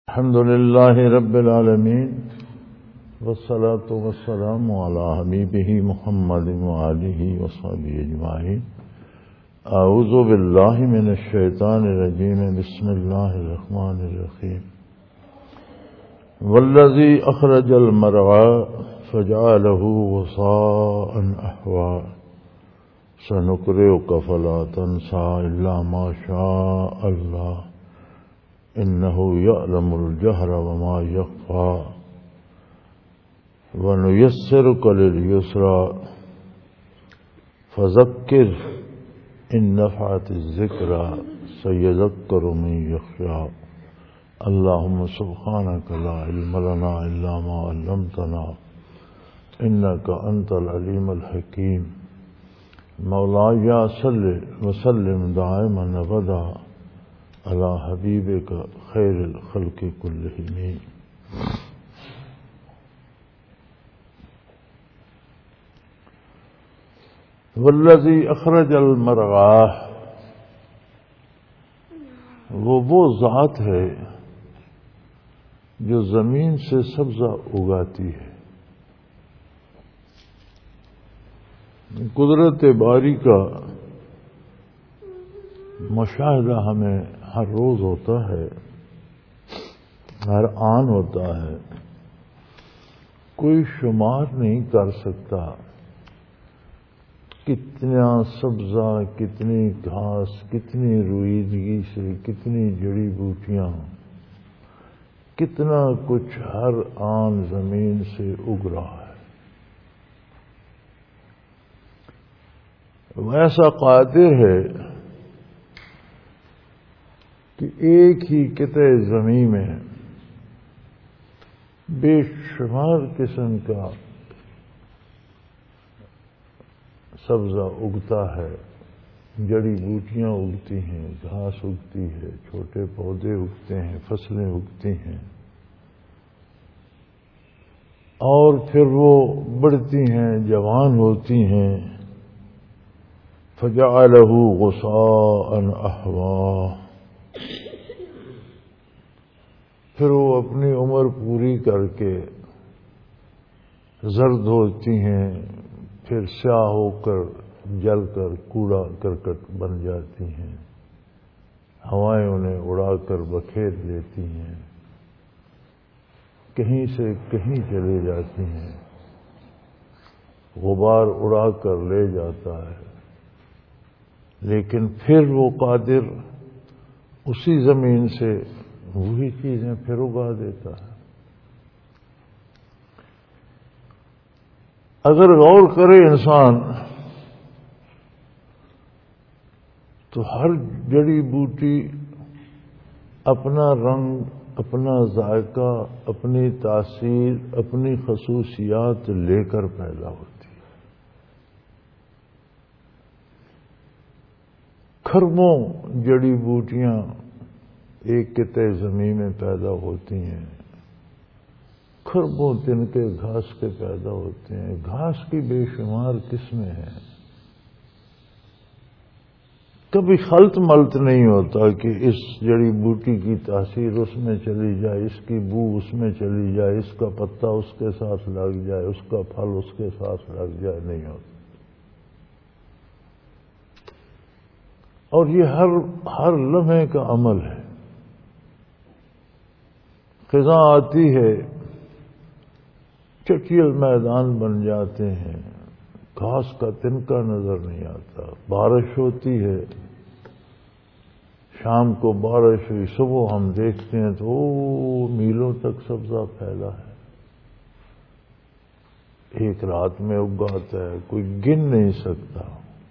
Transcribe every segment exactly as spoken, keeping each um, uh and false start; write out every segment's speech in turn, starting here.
الحمد لله رب العالمين والصلاة والسلام على حبيبه محمد وآله وصحبه أجمعين. أعوذ بالله من الشيطان الرجيم. بسم الله الرحمن الرحيم. والذي أخرج المرعى فجعله غثاء أحوى سنقرئك فلا تنسى إلا ما شاء الله إنه يعلم الجهر وما يخفى ونيسرك لليسرى فذكر إن نفعت الذكرى سيذكر من يخشى. اللهم سبحانك لا علم لنا إلا ما علمتنا إنك أنت العليم الحكيم. مولاي صل وسلم دائما أبدا على حبيبك خير الخلق كلهم. والذي اخرج المرعى، وہ وہ ذات ہے جو زمین سے سبزہ اگاتی ہے. قدرت باری کا مشاہدہ ہمیں ہر روز ہوتا ہے، ہر آن ہوتا ہے. کوئی شمار نہیں کر سکتا کتنا سبزہ، کتنی گھاس، کتنی رویدگی سے، کتنی جڑی بوٹیاں، کتنا کچھ ہر آن زمین سے اگ رہا ہے. ویسا قادر ہے کہ ایک ہی قطع زمین میں بے شمار قسم کا سبزہ اگتا ہے، جڑی بوٹیاں اگتی ہیں، گھاس اگتی ہے، چھوٹے پودے اگتے ہیں، فصلیں اگتی ہیں، اور پھر وہ بڑھتی ہیں، جوان ہوتی ہیں. فجعلہ غثاء احوا، پھر وہ اپنی عمر پوری کر کے زرد ہوتی ہیں، پھر سیاہ ہو کر جل کر کوڑا کرکٹ بن جاتی ہیں. ہوائیں انہیں اڑا کر بکھیر دیتی ہیں، کہیں سے کہیں چلے جاتی ہیں، غبار اڑا کر لے جاتا ہے. لیکن پھر وہ قادر اسی زمین سے وہی چیزیں پھر اگا دیتا ہے. اگر غور کرے انسان تو ہر جڑی بوٹی اپنا رنگ، اپنا ذائقہ، اپنی تاثیر، اپنی خصوصیات لے کر پیدا ہوتی ہے. کھربوں جڑی بوٹیاں ایک قطع زمین میں پیدا ہوتی ہیں، کھربوں تنکے گھاس کے پیدا ہوتے ہیں. گھاس کی بے شمار قسمیں ہیں. کبھی خلط ملط نہیں ہوتا کہ اس جڑی بوٹی کی تاثیر اس میں چلی جائے، اس کی بو اس میں چلی جائے، اس کا پتا اس کے ساتھ لگ جائے، اس کا پھل اس کے ساتھ لگ جائے. نہیں ہوتا. اور یہ ہر ہر لمحے کا عمل ہے. خزاں آتی ہے، چٹیل میدان بن جاتے ہیں، گھاس کا تنکا نظر نہیں آتا. بارش ہوتی ہے، شام کو بارش ہوئی، صبح ہم دیکھتے ہیں تو او میلوں تک سبزہ پھیلا ہے. ایک رات میں اگاتا ہے، کوئی گن نہیں سکتا.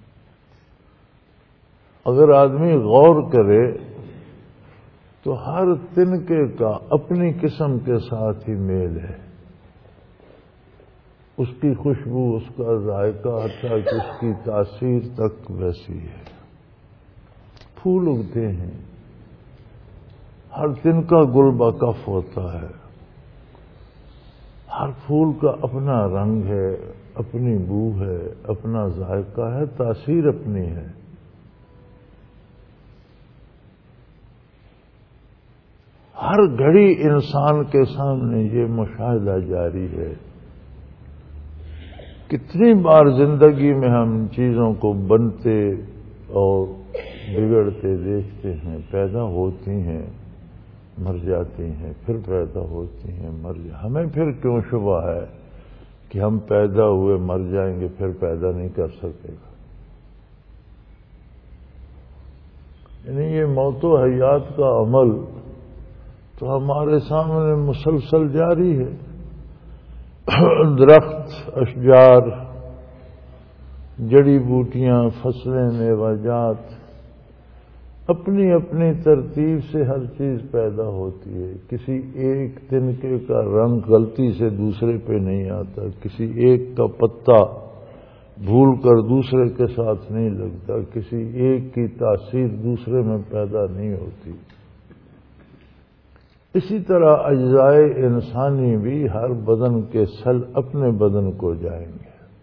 اگر آدمی غور کرے تو ہر تنکے کا اپنی قسم کے ساتھ ہی میل ہے. اس کی خوشبو، اس کا ذائقہ، حتیٰ کہ اس کی تاثیر تک ویسی ہے. پھول اگتے ہیں، ہر تنکا گل بکف ہوتا ہے. ہر پھول کا اپنا رنگ ہے، اپنی بو ہے، اپنا ذائقہ ہے، تاثیر اپنی ہے. ہر گھڑی انسان کے سامنے یہ مشاہدہ جاری ہے. کتنی بار زندگی میں ہم چیزوں کو بنتے اور بگڑتے دیکھتے ہیں. پیدا ہوتی ہیں مر جاتی ہیں، پھر پیدا ہوتی ہیں مر جاتی. ہمیں پھر کیوں شبہ ہے کہ ہم پیدا ہوئے مر جائیں گے پھر پیدا نہیں کر سکے گا؟ یعنی یہ موت و حیات کا عمل تو ہمارے سامنے مسلسل جاری ہے. درخت، اشجار، جڑی بوٹیاں، فصلیں، میوہ جات، اپنی اپنی ترتیب سے ہر چیز پیدا ہوتی ہے. کسی ایک تنکے کا رنگ غلطی سے دوسرے پہ نہیں آتا، کسی ایک کا پتا بھول کر دوسرے کے ساتھ نہیں لگتا، کسی ایک کی تاثیر دوسرے میں پیدا نہیں ہوتی. اسی طرح اجزائے انسانی بھی ہر بدن کے سل اپنے بدن کو جائیں گے.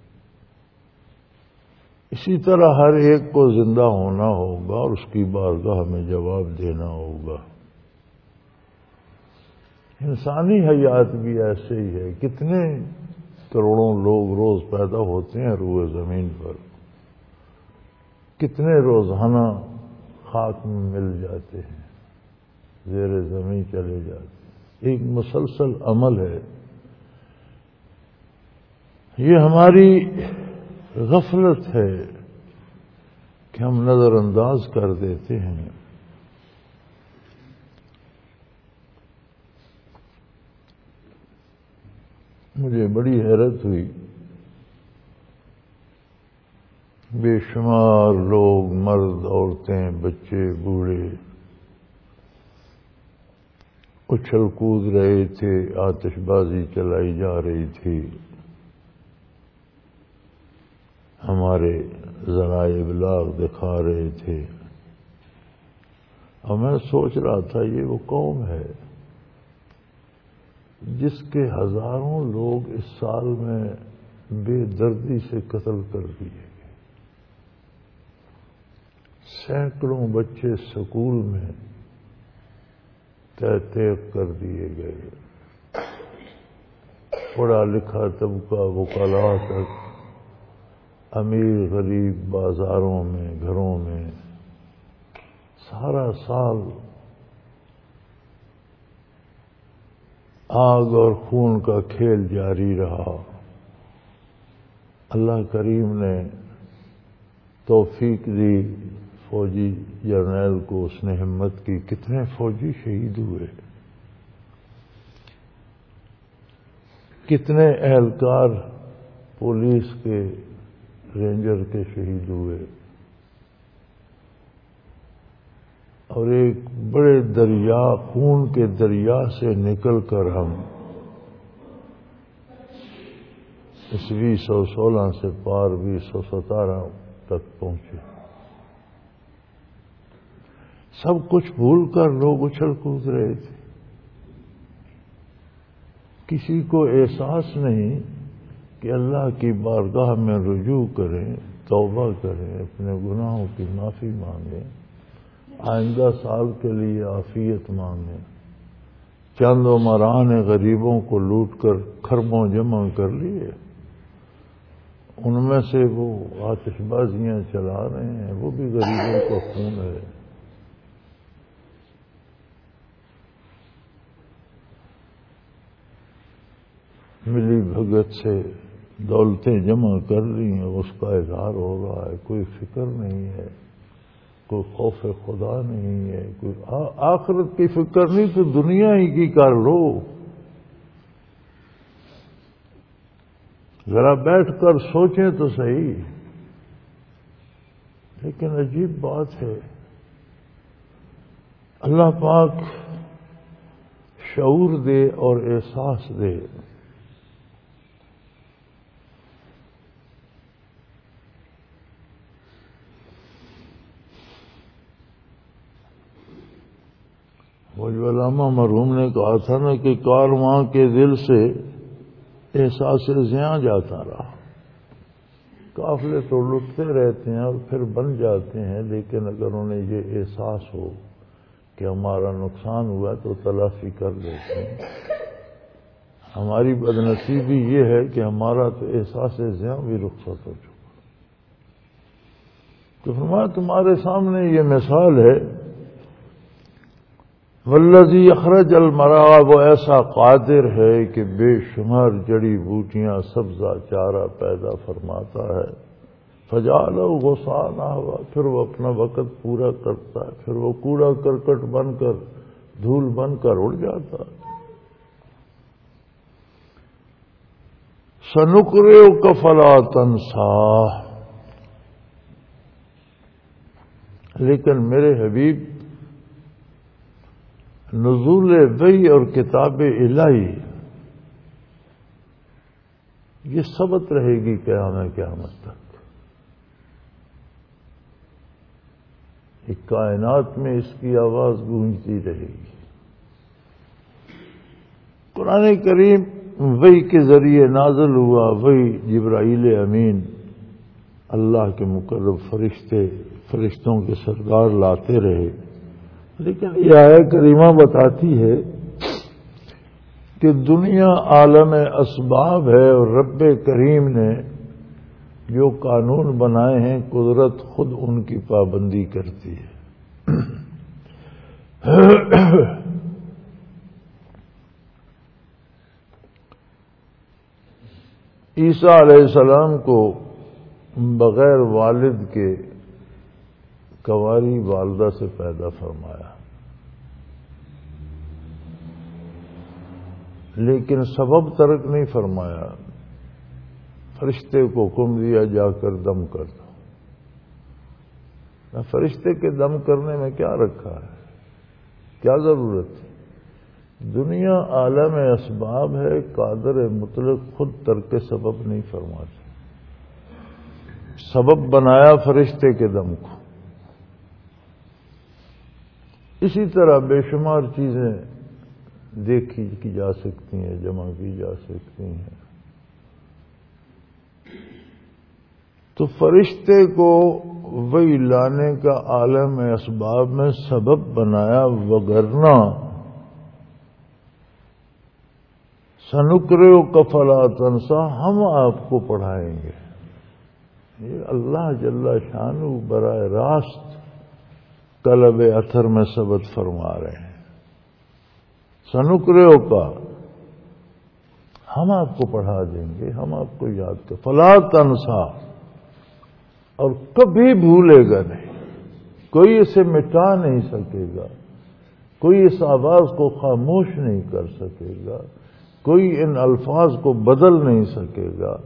اسی طرح ہر ایک کو زندہ ہونا ہوگا اور اس کی بارگاہ میں جواب دینا ہوگا. انسانی حیات بھی ایسے ہی ہے. کتنے کروڑوں لوگ روز پیدا ہوتے ہیں روئے زمین پر، کتنے روزانہ خاک میں مل جاتے ہیں، زیر زمین چلے جاتے ہیں. ایک مسلسل عمل ہے. یہ ہماری غفلت ہے کہ ہم نظر انداز کر دیتے ہیں. مجھے بڑی حیرت ہوئی، بے شمار لوگ، مرد، عورتیں، بچے، بوڑھے اچھل کود رہے تھے، آتش بازی چلائی جا رہی تھی. ہمارے ذرائع ابلاغ دکھا رہے تھے اور میں سوچ رہا تھا یہ وہ قوم ہے جس کے ہزاروں لوگ اس سال میں بے دردی سے قتل کر دیے گئے. سینکڑوں بچے سکول میں تہ تیغ کر دیے گئے. پڑھا لکھا طبقہ، وکلاء تک، امیر غریب، بازاروں میں، گھروں میں سارا سال آگ اور خون کا کھیل جاری رہا. اللہ کریم نے توفیق دی فوجی جرنیل کو، اس نے ہمت کی. کتنے فوجی شہید ہوئے، کتنے اہلکار پولیس کے، رینجر کے شہید ہوئے. اور ایک بڑے دریا، خون کے دریا سے نکل کر ہم عیسوی سو سولہ سے پار بھی سو ستارہ تک پہنچے. سب کچھ بھول کر لوگ اچھل کود رہے تھے. کسی کو احساس نہیں کہ اللہ کی بارگاہ میں رجوع کریں، توبہ کریں، اپنے گناہوں کی معافی مانگیں، آئندہ سال کے لیے عافیت مانگیں. چند و ماران غریبوں کو لوٹ کر خربوں جمع کر لیے، ان میں سے وہ آتش بازیاں چلا رہے ہیں، وہ بھی غریبوں کا خون ہے. ملی بھگت سے دولتیں جمع کر لی ہیں، اس کا اظہار ہو رہا ہے. کوئی فکر نہیں ہے، کوئی خوف خدا نہیں ہے، کوئی آخرت کی فکر نہیں تو دنیا ہی کی کر لو. ذرا بیٹھ کر سوچیں تو صحیح. لیکن عجیب بات ہے، اللہ پاک شعور دے اور احساس دے. وہ جو علامہ مرحوم نے کہا تھا نا کہ کارواں کے دل سے احساس زیاں جاتا رہا. قافلے تو لٹتے رہتے ہیں اور پھر بن جاتے ہیں، لیکن اگر انہیں یہ احساس ہو کہ ہمارا نقصان ہوا تو تلافی کر دیتے ہیں. ہماری بدنصیبی یہ ہے کہ ہمارا تو احساس زیاں بھی رخصت ہو چکا. تو فرمایا تمہارے سامنے یہ مثال ہے، والذی اخرج المرعی، وہ ایسا قادر ہے کہ بے شمار جڑی بوٹیاں سبزہ چارہ پیدا فرماتا ہے. فجعلہ غثاء نحوا، پھر وہ اپنا وقت پورا کرتا ہے، پھر وہ کوڑا کرکٹ بن کر دھول بن کر اڑ جاتا ہے. سنقرئک فلا تنسیٰ، لیکن میرے حبیب نزول وحی اور کتاب الہی یہ ثبت رہے گی قیامت قیامت تک. ایک کائنات میں اس کی آواز گونجتی رہے گی. قرآن کریم وحی کے ذریعے نازل ہوا، وحی جبرائیل امین اللہ کے مقرب فرشتے فرشتوں کے سردار لاتے رہے. لیکن یہ آیت کریمہ بتاتی ہے کہ دنیا عالم اسباب ہے اور رب کریم نے جو قانون بنائے ہیں قدرت خود ان کی پابندی کرتی ہے. عیسیٰ علیہ السلام کو بغیر والد کے کنواری والدہ سے پیدا فرمایا، لیکن سبب ترک نہیں فرمایا. فرشتے کو حکم دیا جا کر دم کر دو. فرشتے کے دم کرنے میں کیا رکھا ہے، کیا ضرورت ہے؟ دنیا عالم اسباب ہے، قادر مطلق خود ترک سبب نہیں فرماتے. سبب بنایا فرشتے کے دم کو. اسی طرح بے شمار چیزیں دیکھی کی جا سکتی ہیں، جمع کی جا سکتی ہیں. تو فرشتے کو وہی لانے کا عالم اسباب میں سبب بنایا، وگرنہ سنقرئک فلا تنسیٰ، ہم آپ کو پڑھائیں گے. یہ اللہ جل شانہ براہ راست قلب اثر میں ثبت فرما رہے ہیں. سنقرئک، ہم آپ کو پڑھا دیں گے، ہم آپ کو یاد کر. فلا تنسیٰ، اور کبھی بھولے گا نہیں، کوئی اسے مٹا نہیں سکے گا، کوئی اس آواز کو خاموش نہیں کر سکے گا، کوئی ان الفاظ کو بدل نہیں سکے گا.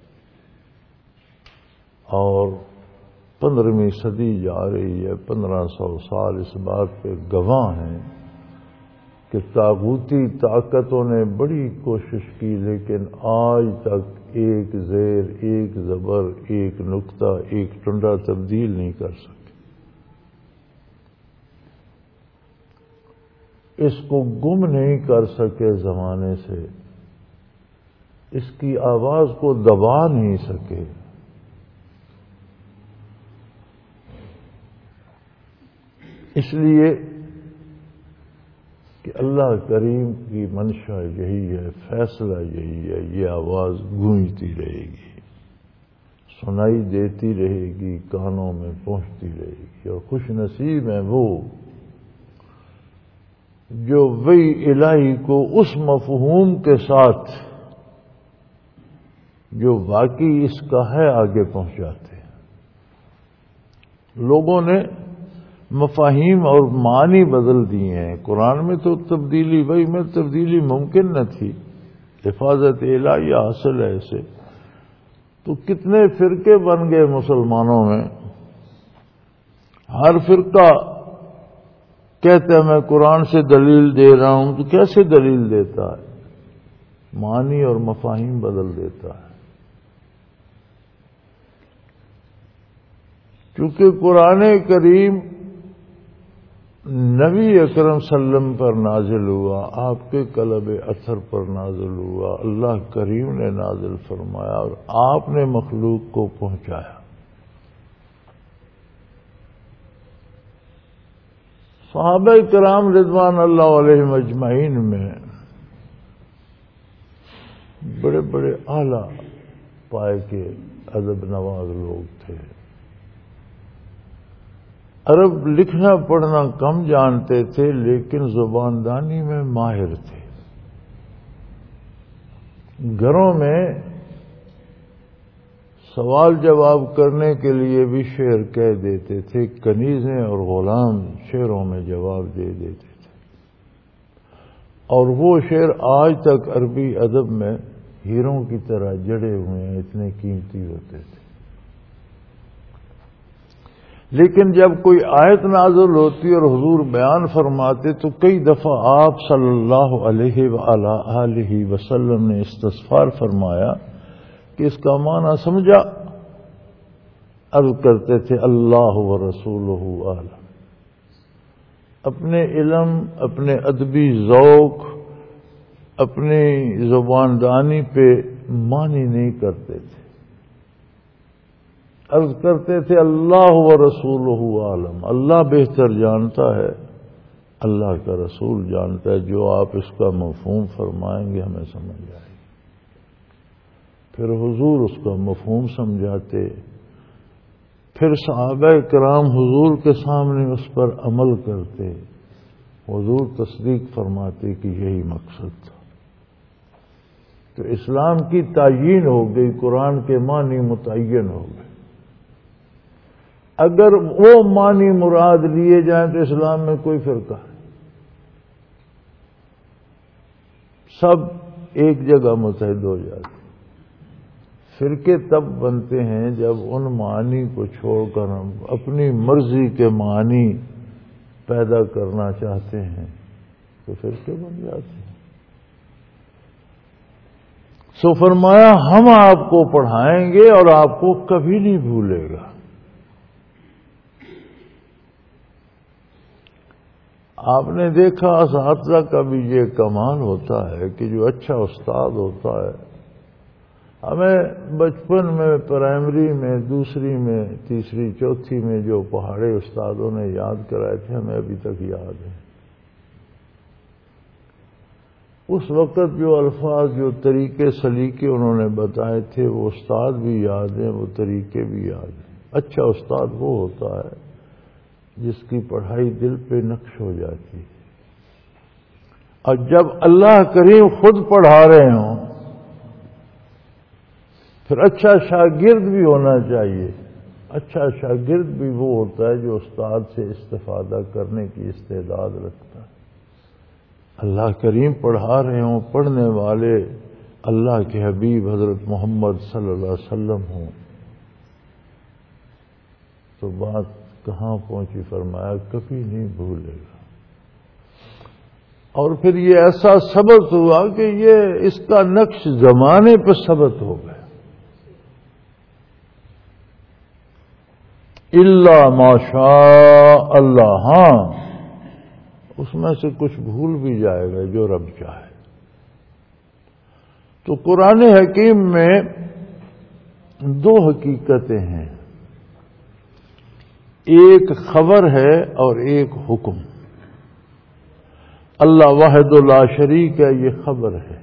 اور پندرہویں صدی جا رہی ہے، پندرہ سو سال اس بات پہ گواہ ہیں کہ طاغوتی طاقتوں نے بڑی کوشش کی، لیکن آج تک ایک زیر، ایک زبر، ایک نقطہ، ایک ٹنڈا تبدیل نہیں کر سکے. اس کو گم نہیں کر سکے زمانے سے، اس کی آواز کو دبا نہیں سکے. اس لیے کہ اللہ کریم کی منشا یہی ہے، فیصلہ یہی ہے، یہ آواز گونجتی رہے گی، سنائی دیتی رہے گی، کانوں میں پہنچتی رہے گی. اور خوش نصیب ہیں وہ جو وحی الہی کو اس مفہوم کے ساتھ جو واقعی اس کا ہے آگے پہنچاتے ہیں. لوگوں نے مفاہیم اور معنی بدل دیے ہیں. قرآن میں تو تبدیلی، وحی میں تبدیلی ممکن نہ تھی، حفاظت الہیہ حاصل ہے اسے. تو کتنے فرقے بن گئے مسلمانوں میں. ہر فرقہ کہتا ہے میں قرآن سے دلیل دے رہا ہوں، تو کیسے دلیل دیتا ہے؟ معنی اور مفاہیم بدل دیتا ہے. چونکہ قرآن کریم نبی اکرم صلی اللہ علیہ وسلم پر نازل ہوا، آپ کے قلب اثر پر نازل ہوا، اللہ کریم نے نازل فرمایا اور آپ نے مخلوق کو پہنچایا. صحابہ کرام رضوان اللہ علیہم اجمعین میں بڑے بڑے اعلیٰ پائے کے ادب نواز لوگ تھے. عرب لکھنا پڑھنا کم جانتے تھے لیکن زبان دانی میں ماہر تھے. گھروں میں سوال جواب کرنے کے لیے بھی شعر کہہ دیتے تھے. کنیزیں اور غلام شعروں میں جواب دے دیتے تھے، اور وہ شعر آج تک عربی ادب میں ہیروں کی طرح جڑے ہوئے ہیں، اتنے قیمتی ہوتے تھے. لیکن جب کوئی آیت نازل ہوتی اور حضور بیان فرماتے تو کئی دفعہ آپ صلی اللہ علیہ وآلہ وسلم نے استغفار فرمایا کہ اس کا معنی سمجھا. عرض کرتے تھے اللہ و رسولہ اعلم. اپنے علم، اپنے ادبی ذوق، اپنی زبان دانی پہ معنی نہیں کرتے تھے. عرض کرتے تھے اللہ و رسولہ عالم، اللہ بہتر جانتا ہے، اللہ کا رسول جانتا ہے. جو آپ اس کا مفہوم فرمائیں گے ہمیں سمجھ آئے گی. پھر حضور اس کا مفہوم سمجھاتے، پھر صحابہ کرام حضور کے سامنے اس پر عمل کرتے. حضور تصدیق فرماتے کہ یہی مقصد تھا. تو اسلام کی تعیین ہو گئی، قرآن کے معنی متعین ہو گئے. اگر وہ معنی مراد لیے جائیں تو اسلام میں کوئی فرقہ نہیں، سب ایک جگہ متحد ہو جاتے. فرقے تب بنتے ہیں جب ان معنی کو چھوڑ کر ہم اپنی مرضی کے معنی پیدا کرنا چاہتے ہیں تو فرقے بن جاتے ہیں. سو فرمایا ہم آپ کو پڑھائیں گے اور آپ کو کبھی نہیں بھولے گا. آپ نے دیکھا اساتذہ کا بھی یہ کمال ہوتا ہے کہ جو اچھا استاد ہوتا ہے، ہمیں بچپن میں پرائمری میں دوسری میں تیسری چوتھی میں جو پہاڑے استادوں نے یاد کرائے تھے ہمیں ابھی تک یاد ہیں. اس وقت جو الفاظ جو طریقے سلیقے انہوں نے بتائے تھے وہ استاد بھی یاد ہیں، وہ طریقے بھی یاد ہیں. اچھا استاد وہ ہوتا ہے جس کی پڑھائی دل پہ نقش ہو جاتی ہے. اور جب اللہ کریم خود پڑھا رہے ہوں پھر اچھا شاگرد بھی ہونا چاہیے. اچھا شاگرد بھی وہ ہوتا ہے جو استاد سے استفادہ کرنے کی استعداد رکھتا ہے. اللہ کریم پڑھا رہے ہوں، پڑھنے والے اللہ کے حبیب حضرت محمد صلی اللہ علیہ وسلم ہوں تو بات کہاں پہنچی؟ فرمایا کبھی نہیں بھولے گا. اور پھر یہ ایسا ثبت ہوا کہ یہ اس کا نقش زمانے پہ ثبت ہو گیا. اللہ ماشاء اللہ، ہاں اس میں سے کچھ بھول بھی جائے گا جو رب چاہے. تو قرآن حکیم میں دو حقیقتیں ہیں، ایک خبر ہے اور ایک حکم. اللہ واحد لا شریک ہے، یہ خبر ہے.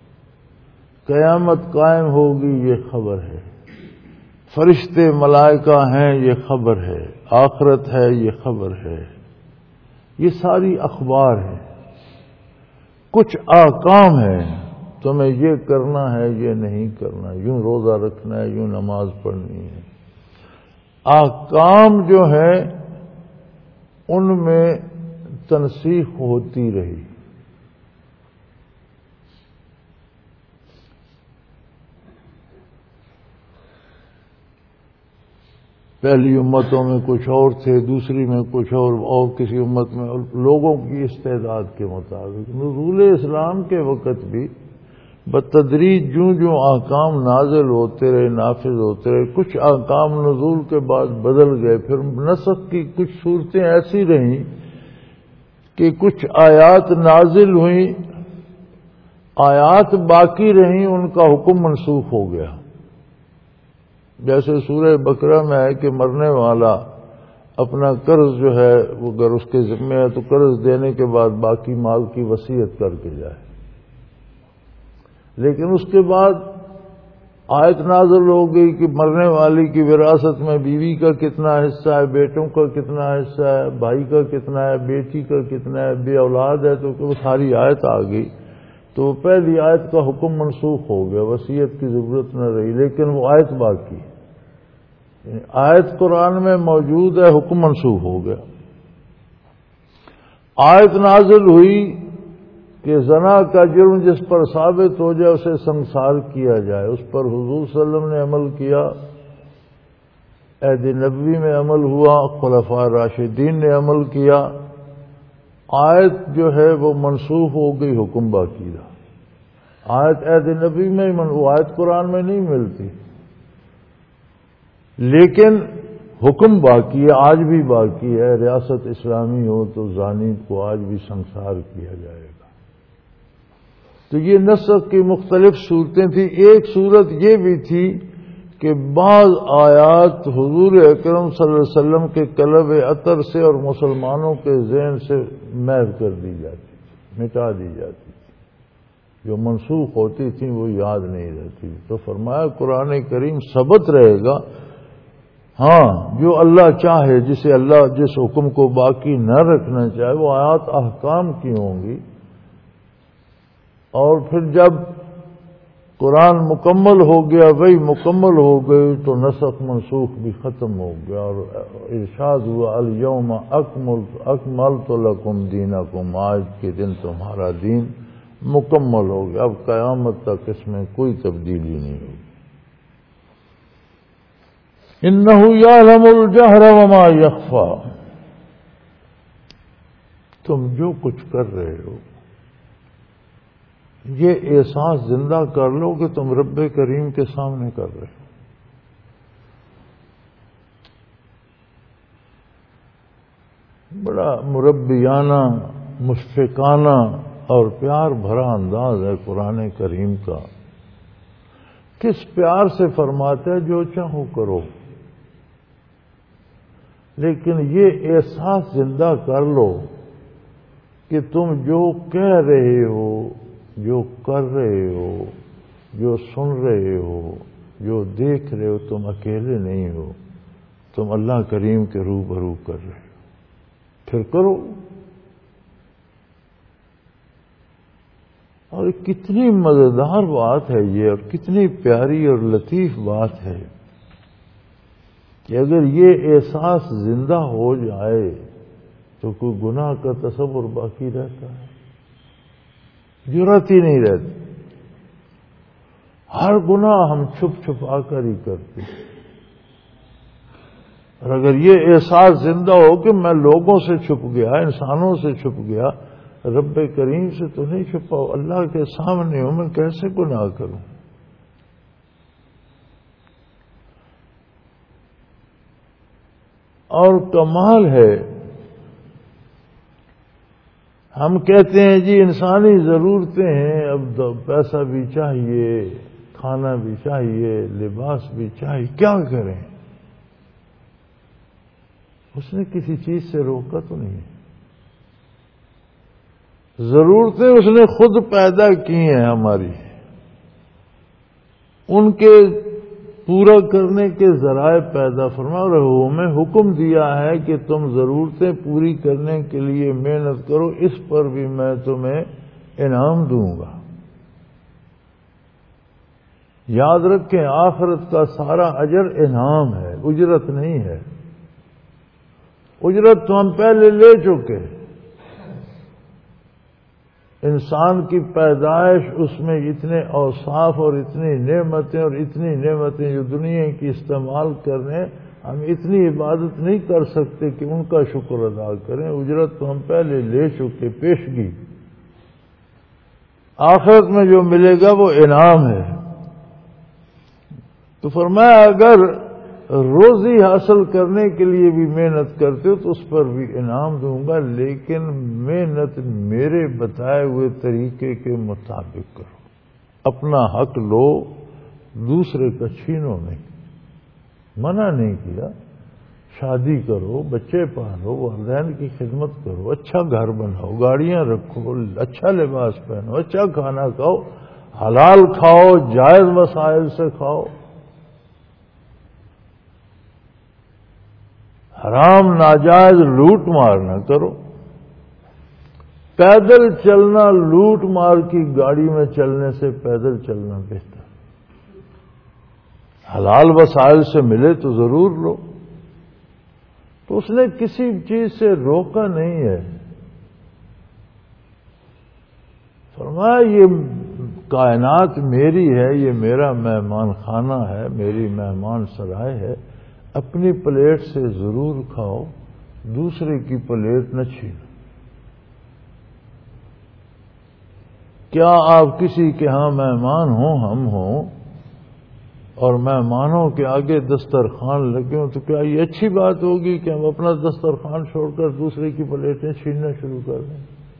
قیامت قائم ہوگی، یہ خبر ہے. فرشتے ملائکہ ہیں، یہ خبر ہے. آخرت ہے، یہ خبر ہے. یہ ساری اخبار ہیں. کچھ احکام ہیں، تمہیں یہ کرنا ہے، یہ نہیں کرنا، یوں روزہ رکھنا ہے، یوں نماز پڑھنی ہے. احکام جو ہیں ان میں تنسیخ ہوتی رہی. پہلی امتوں میں کچھ اور تھے، دوسری میں کچھ اور، اور کسی امت میں لوگوں کی استعداد کے مطابق. نزول اسلام کے وقت بھی بتدریج جوں جوں احکام نازل ہوتے رہے، نافذ ہوتے رہے. کچھ احکام نزول کے بعد بدل گئے. پھر نسخ کی کچھ صورتیں ایسی رہیں کہ کچھ آیات نازل ہوئیں، آیات باقی رہیں، ان کا حکم منسوخ ہو گیا. جیسے سورہ بقرہ میں ہے کہ مرنے والا اپنا قرض جو ہے وہ اگر اس کے ذمہ ہے تو قرض دینے کے بعد باقی مال کی وصیت کر کے جائے. لیکن اس کے بعد آیت نازل ہو گئی کہ مرنے والی کی وراثت میں بیوی کا کتنا حصہ ہے، بیٹوں کا کتنا حصہ ہے، بھائی کا کتنا ہے، بیٹی کا کتنا ہے، بے اولاد ہے، تو وہ ساری آیت آ گئی. تو پہلی آیت کا حکم منسوخ ہو گیا، وصیت کی ضرورت نہ رہی، لیکن وہ آیت باقی. آیت قرآن میں موجود ہے، حکم منسوخ ہو گیا. آیت نازل ہوئی کہ زنا کا جرم جس پر ثابت ہو جائے اسے سنسار کیا جائے. اس پر حضور صلی اللہ علیہ وسلم نے عمل کیا، عہد نبوی میں عمل ہوا، خلفاء راشدین نے عمل کیا. آیت جو ہے وہ منسوخ ہو گئی، حکم باقی رہا. آیت عہد نبی میں ہی وہ آیت قرآن میں نہیں ملتی، لیکن حکم باقی ہے، آج بھی باقی ہے. ریاست اسلامی ہو تو زانی کو آج بھی سنسار کیا جائے گا. تو یہ نسخ کی مختلف صورتیں تھیں. ایک صورت یہ بھی تھی کہ بعض آیات حضور اکرم صلی اللہ علیہ وسلم کے قلب اطہر سے اور مسلمانوں کے ذہن سے محو کر دی جاتی تھی، مٹا دی جاتی تھی. جو منسوخ ہوتی تھیں وہ یاد نہیں رہتی. تو فرمایا قرآن کریم ثبت رہے گا. ہاں، جو اللہ چاہے، جسے اللہ جس حکم کو باقی نہ رکھنا چاہے، وہ آیات احکام کی ہوں گی. اور پھر جب قرآن مکمل ہو گیا، وہی مکمل ہو گئی، تو نسخ منسوخ بھی ختم ہو گیا. اور ارشاد ہوا الیوم اکملت لکم دینکم، آج کے دن تمہارا دین مکمل ہو گیا. اب قیامت تک اس میں کوئی تبدیلی نہیں ہوگی. انہ یعلم الجہر وما یخفی، تم جو کچھ کر رہے ہو یہ احساس زندہ کر لو کہ تم رب کریم کے سامنے کر رہے ہو. بڑا مربیانہ، مشفقانہ اور پیار بھرا انداز ہے قرآن کریم کا. کس پیار سے فرماتا ہے جو چاہو کرو، لیکن یہ احساس زندہ کر لو کہ تم جو کہہ رہے ہو، جو کر رہے ہو، جو سن رہے ہو، جو دیکھ رہے ہو، تم اکیلے نہیں ہو، تم اللہ کریم کے روبرو کر رہے ہو. پھر کرو. اور کتنی مزیدار بات ہے یہ، اور کتنی پیاری اور لطیف بات ہے کہ اگر یہ احساس زندہ ہو جائے تو کوئی گناہ کا تصور باقی رہتا ہے؟ جرات ہی نہیں رہتی. ہر گناہ ہم چھپ چھپا کر ہی کرتے. اور اگر یہ احساس زندہ ہو کہ میں لوگوں سے چھپ گیا، انسانوں سے چھپ گیا، رب کریم سے تو نہیں چھپا، اللہ کے سامنے ہوں، میں کیسے گناہ کروں؟ اور کمال ہے، ہم کہتے ہیں جی انسانی ضرورتیں ہیں، اب پیسہ بھی چاہیے، کھانا بھی چاہیے، لباس بھی چاہیے، کیا کریں؟ اس نے کسی چیز سے روکا تو نہیں. ضرورتیں اس نے خود پیدا کی ہیں ہماری، ان کے پورا کرنے کے ذرائع پیدا فرما. اور ہمیں حکم دیا ہے کہ تم ضرورتیں پوری کرنے کے لیے محنت کرو، اس پر بھی میں تمہیں انعام دوں گا. یاد رکھیں، آخرت کا سارا اجر انعام ہے، اجرت نہیں ہے. اجرت تو ہم پہلے لے چکے. انسان کی پیدائش، اس میں اتنے اوصاف اور اتنی نعمتیں اور اتنی نعمتیں جو دنیا کی استعمال کرنے، ہم اتنی عبادت نہیں کر سکتے کہ ان کا شکر ادا کریں. اجرت تو ہم پہلے لے چکے، پیشگی. آخرت میں جو ملے گا وہ انعام ہے. تو فرمایا اگر روزی حاصل کرنے کے لیے بھی محنت کرتے ہو تو اس پر بھی انعام دوں گا، لیکن محنت میرے بتائے ہوئے طریقے کے مطابق کرو. اپنا حق لو، دوسرے کا چھینو نہیں. منع نہیں کیا، شادی کرو، بچے پالو، والدین کی خدمت کرو، اچھا گھر بناؤ، گاڑیاں رکھو، اچھا لباس پہنو، اچھا کھانا کھاؤ، حلال کھاؤ، جائز وسائل سے کھاؤ، حرام ناجائز لوٹ مار نہ کرو۔ پیدل چلنا لوٹ مار کی گاڑی میں چلنے سے پیدل چلنا بہتر۔ حلال وسائل سے ملے تو ضرور لو۔ تو اس نے کسی چیز سے روکا نہیں ہے۔ فرمایا یہ کائنات میری ہے، یہ میرا مہمان خانہ ہے، میری مہمان سرائے ہے، اپنی پلیٹ سے ضرور کھاؤ، دوسرے کی پلیٹ نہ چھینو۔ کیا آپ کسی کے ہاں مہمان ہوں، ہم ہوں، اور مہمانوں کے آگے دسترخوان لگے ہوں، تو کیا یہ اچھی بات ہوگی کہ ہم اپنا دسترخوان چھوڑ کر دوسرے کی پلیٹیں چھیننا شروع کر دیں؟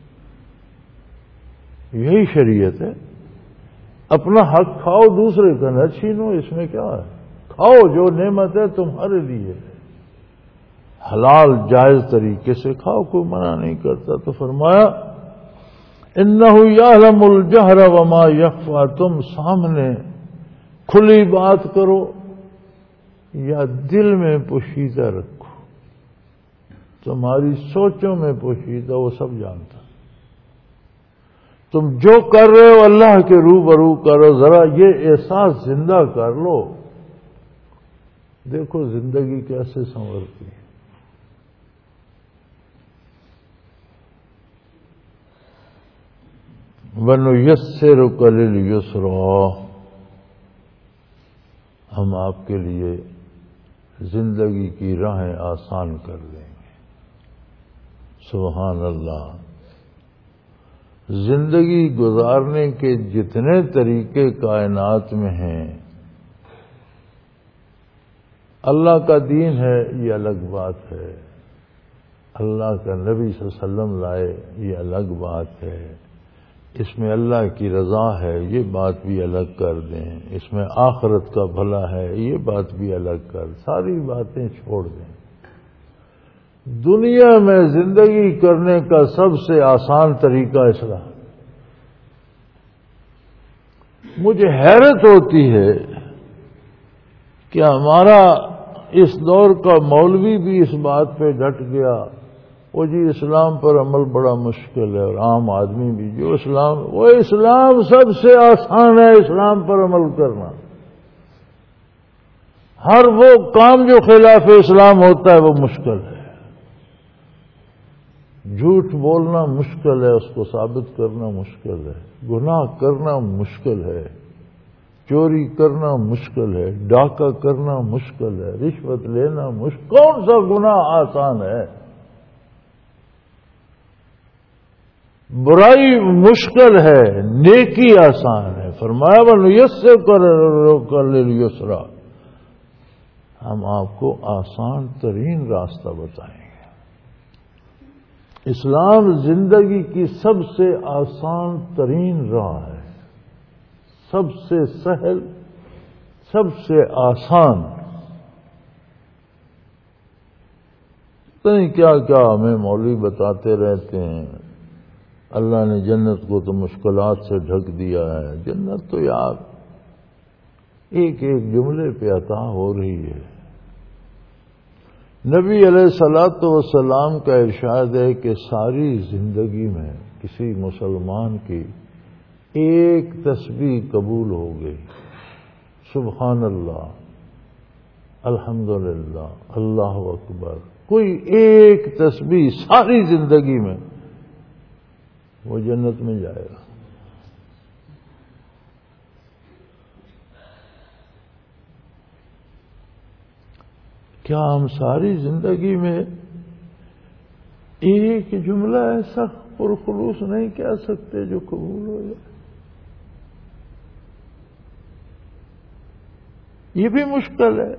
یہی شریعت ہے۔ اپنا حق کھاؤ، دوسرے کا نہ چھینو، اس میں کیا ہے؟ کھاؤ، جو نعمت ہے تمہارے لیے، حلال جائز طریقے سے کھاؤ، کوئی منع نہیں کرتا۔ تو فرمایا انہ یعلم الجہر وما یخفی، تم سامنے کھلی بات کرو یا دل میں پوشیدہ رکھو، تمہاری سوچوں میں پوشیدہ، وہ سب جانتا۔ تم جو کر رہے ہو اللہ کے روبرو کرو، ذرا یہ احساس زندہ کر لو، دیکھو زندگی کیسے سنورتی ہے۔ وَنُيَسِّرُكَ لِلْيُسْرَىٰ، ہم آپ کے لیے زندگی کی راہیں آسان کر دیں گے۔ سبحان اللہ۔ زندگی گزارنے کے جتنے طریقے کائنات میں ہیں، اللہ کا دین ہے یہ الگ بات ہے، اللہ کا نبی صلی اللہ علیہ وسلم لائے یہ الگ بات ہے، اس میں اللہ کی رضا ہے یہ بات بھی الگ کر دیں، اس میں آخرت کا بھلا ہے یہ بات بھی الگ کر، ساری باتیں چھوڑ دیں۔ دنیا میں زندگی کرنے کا سب سے آسان طریقہ اسلام۔ مجھے حیرت ہوتی ہے کہ ہمارا اس دور کا مولوی بھی اس بات پہ ڈٹ گیا، وہ جی اسلام پر عمل بڑا مشکل ہے، اور عام آدمی بھی جو اسلام، وہ اسلام سب سے آسان ہے اسلام پر عمل کرنا۔ ہر وہ کام جو خلاف اسلام ہوتا ہے وہ مشکل ہے۔ جھوٹ بولنا مشکل ہے، اس کو ثابت کرنا مشکل ہے، گناہ کرنا مشکل ہے، چوری کرنا مشکل ہے، ڈاکہ کرنا مشکل ہے، رشوت لینا مشکل، کون سا گناہ آسان ہے؟ برائی مشکل ہے، نیکی آسان ہے۔ فرمایا وَنُيَسِّرُكَ لِلْيُسْرَىٰ، ہم آپ کو آسان ترین راستہ بتائیں گے۔ اسلام زندگی کی سب سے آسان ترین راہ ہے، سب سے سہل، سب سے آسان۔ کہیں کیا کیا ہمیں مولوی بتاتے رہتے ہیں، اللہ نے جنت کو تو مشکلات سے ڈھک دیا ہے۔ جنت تو یار ایک ایک جملے پہ عطا ہو رہی ہے۔ نبی علیہ الصلوۃ والسلام کا ارشاد ہے کہ ساری زندگی میں کسی مسلمان کی ایک تسبیح قبول ہو گئی، سبحان اللہ، الحمدللہ، اللہ اکبر، کوئی ایک تسبیح ساری زندگی میں، وہ جنت میں جائے گا۔ کیا ہم ساری زندگی میں ایک جملہ ایسا پرخلوص نہیں کہہ سکتے جو قبول ہو جائے؟ یہ بھی مشکل ہے۔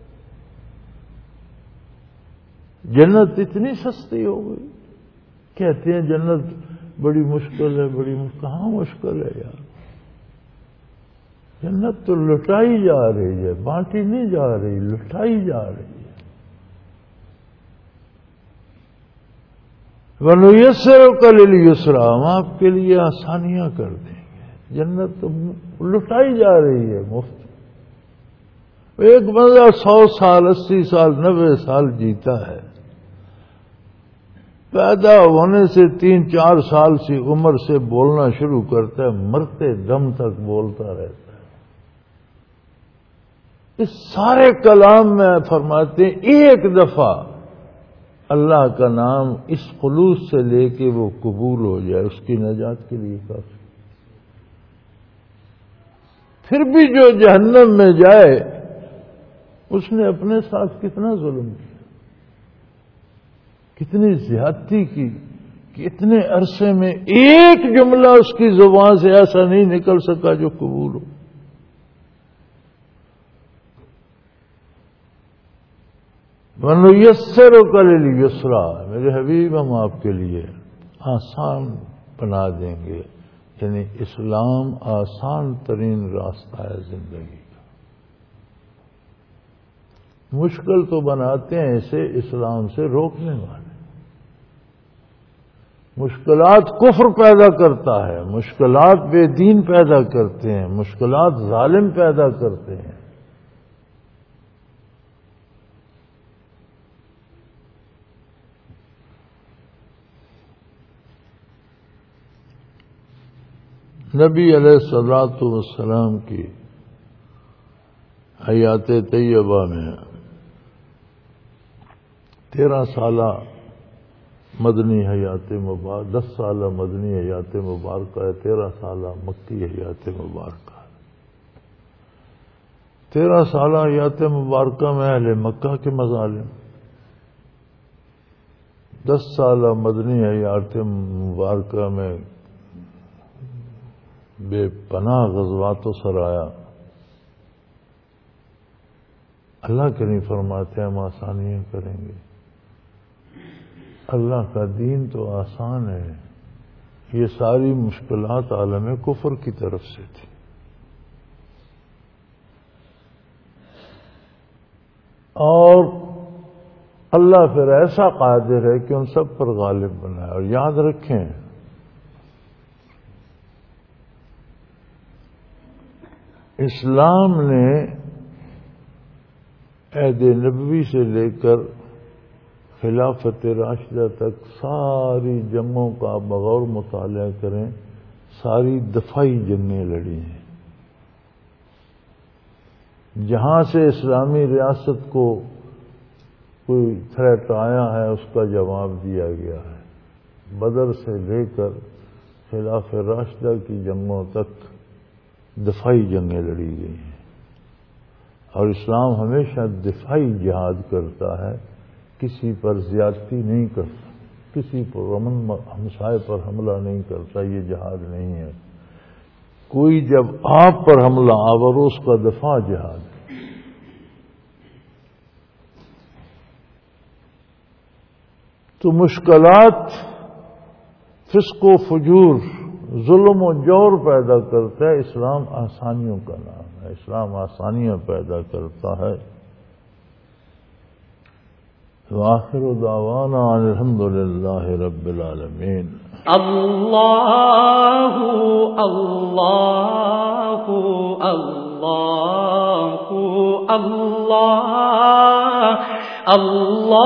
جنت اتنی سستی ہو گئی، کہتے ہیں جنت بڑی مشکل ہے، بڑی مشکل، کہاں مشکل ہے یار؟ جنت تو لٹائی جا رہی ہے، بانٹی نہیں جا رہی، لٹائی جا رہی ہے۔ وَنُيَسِّرُكَ لِلْيُسْرَىٰ، ہم آپ کے لیے آسانیاں کر دیں گے۔ جنت تو لٹائی جا رہی ہے مفت۔ ایک بندہ سو سال، اسی سال، نبے سال جیتا ہے، پیدا ہونے سے تین چار سال سی عمر سے بولنا شروع کرتا ہے، مرتے دم تک بولتا رہتا ہے۔ اس سارے کلام میں فرماتے ہیں ایک دفعہ اللہ کا نام اس خلوص سے لے کے وہ قبول ہو جائے، اس کی نجات کے لیے کافی۔ پھر بھی جو جہنم میں جائے اس نے اپنے ساتھ کتنا ظلم کیا، کتنی زیادتی کی کہ اتنے عرصے میں ایک جملہ اس کی زبان سے ایسا نہیں نکل سکا جو قبول ہو۔ وَنُيَسِّرُكَ لِلْيُسْرَىٰ، میرے حبیب ہم آپ کے لیے آسان بنا دیں گے، یعنی اسلام آسان ترین راستہ ہے زندگی کا۔ مشکل تو بناتے ہیں اسے اسلام سے روکنے والے۔ مشکلات کفر پیدا کرتا ہے، مشکلات بے دین پیدا کرتے ہیں، مشکلات ظالم پیدا کرتے ہیں۔ نبی علیہ الصلوۃ والسلام کی حیات طیبہ میں تیرہ سالہ مدنی حیات مبارکہ، دس سالہ مدنی حیات مبارکہ ہے، تیرہ سالہ مکی حیات مبارکہ ہے۔ تیرہ سالہ حیات مبارکہ میں اہل مکہ کے مظالم، دس سالہ مدنی حیات مبارکہ میں بے پناہ غزوات و سرایا۔ اللہ کے نہیں فرماتے ہم آسانیاں کریں گے، اللہ کا دین تو آسان ہے۔ یہ ساری مشکلات عالم کفر کی طرف سے تھی۔ اور اللہ پھر ایسا قادر ہے کہ ان سب پر غالب بنائے۔ اور یاد رکھیں اسلام نے عہد نبوی سے لے کر خلافت راشدہ تک ساری جنگوں کا بغور مطالعہ کریں، ساری دفاعی جنگیں لڑی ہیں۔ جہاں سے اسلامی ریاست کو کوئی تھریٹ آیا ہے اس کا جواب دیا گیا ہے۔ بدر سے لے کر خلاف راشدہ کی جنگوں تک دفاعی جنگیں لڑی گئی ہیں، اور اسلام ہمیشہ دفاعی جہاد کرتا ہے، کسی پر زیادتی نہیں کرتا، کسی پر امن ہمسائے پر حملہ نہیں کرتا۔ یہ جہاد نہیں ہے۔ کوئی جب آپ پر حملہ آور اس کا دفاع جہاد ہے۔ تو مشکلات فسق و فجور، ظلم و جور پیدا کرتا ہے، اسلام آسانیوں کا نام ہے، اسلام آسانیاں پیدا کرتا ہے۔ وآخر دعوانا الحمد للہ رب العالمین۔ اللہ اللہ اللہ اللہ اللہ